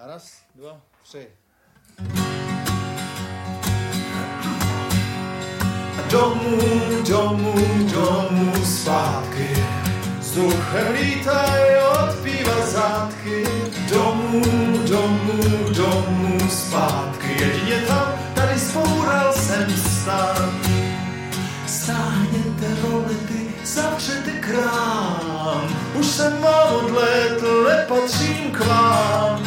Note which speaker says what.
Speaker 1: raz, dva, tři. Domů, domů, domů zpátky, vzduchem lítaj od piva zátky. Domů, domů, domů zpátky, jedině tam, tady zboural jsem stát. Stáhněte rolety, zavřete krám, už jsem vám odletl, nepatřím k vám.